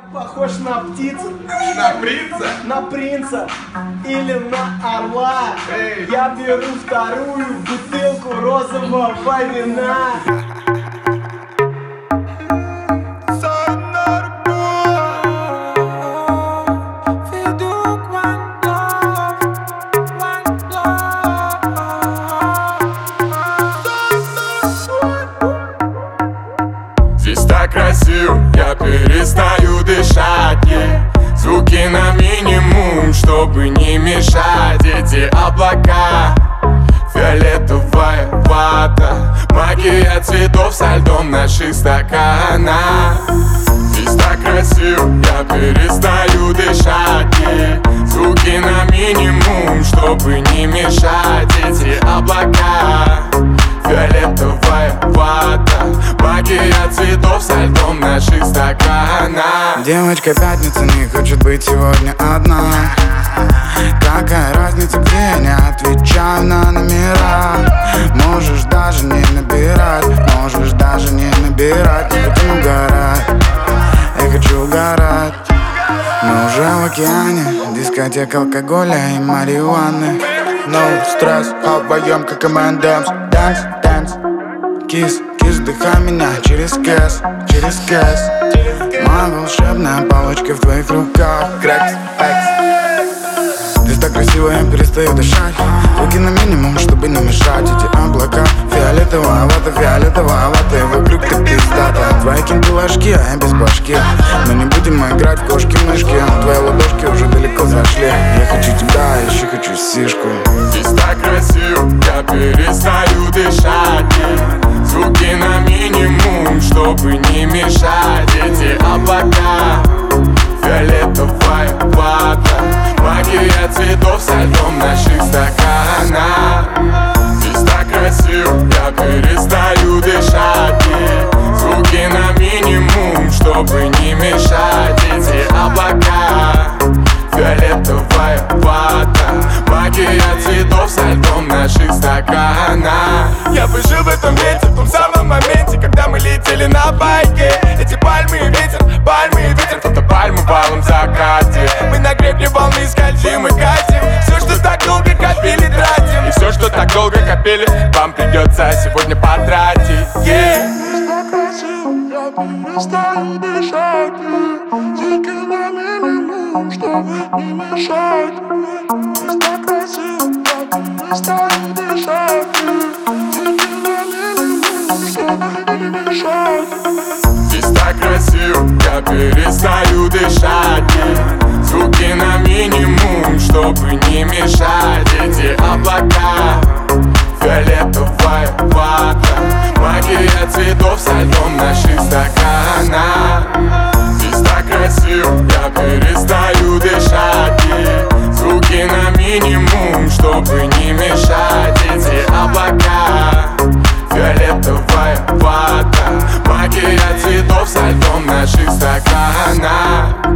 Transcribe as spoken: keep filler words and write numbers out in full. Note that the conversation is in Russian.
Похож на птицу. На принца? На принца. Или на орла. Эй. Я беру вторую бутылку розового вина. Здесь так красиво, я перестаю дышать, yeah. Звуки на минимум, чтобы не мешать. Эти облака, фиолетовая вата, магия цветов со льдом наших стаканах. Здесь так красиво, я перестаю дышать, yeah. Звуки на минимум, чтобы не мешать. Эти облака, фиолетовая вата, магия цветов со льдом наших стаканах. Девочка пятница не хочет быть сегодня одна. Какая разница, где я не отвечаю на номера. Можешь даже не набирать, можешь даже не набирать. Не будем угорать, я хочу угорать. Мы уже в океане, дискотека алкоголя и марихуаны. No стресс, а вдвоем как эм энд эмс. Dance, dance, кис, кис, вдыхай меня через кэс, через кэс. Моя волшебная палочка в твоих руках. Крэкс, экс. Здесь так красиво, я перестаю дышать. Руки на минимум, чтобы не мешать. Эти облака, фиолетовая вата, фиолетовая вата, и вокруг ты пиздата. Твои кинты ложки, а я без башки. Но не будем мы играть в кошки-мышки. Твои ладошки уже далеко зашли. Я хочу тебя, еще хочу сишку. Здесь так красиво, я перестаю дышать, yeah. Звуки на минимум, чтобы не мешать. Эти облака, фиолетовая вата, магия цветов со льдом наших стаканах. Здесь так красиво, я перестаю дышать, yeah. Звуки на минимум, чтобы не мешать. Эти облака, фиолетовая вата, магия цветов со льдом наших стаканах. Я бы жил в этом месте, в том самом моменте, когда мы летели на байке. Эти пальмы и ветер, пальмы и ветер, фотопальмы в алом закате. Мы на гребне волны скользим и катим. Все, что так долго копили, тратим. И все, что так долго копили, вам придется сегодня потратить, yeah. Я перестаю дышать, звуки на минимум, чтобы не мешать. Здесь так красиво, я перестаю дышать, звуки на минимум, чтобы не мешать. Здесь так красиво, я перестаю дышать, yeah. Звуки на минимум, чтобы не мешать. Эти облака, фиолетовая вата, магия цветов со льдом наших стаканах. Здесь так красиво, я перестаю дышать, yeah. Звуки на минимум, чтобы не мешать. Эти облака, фиолетовая вата, магия цветов со льдом наших стаканах.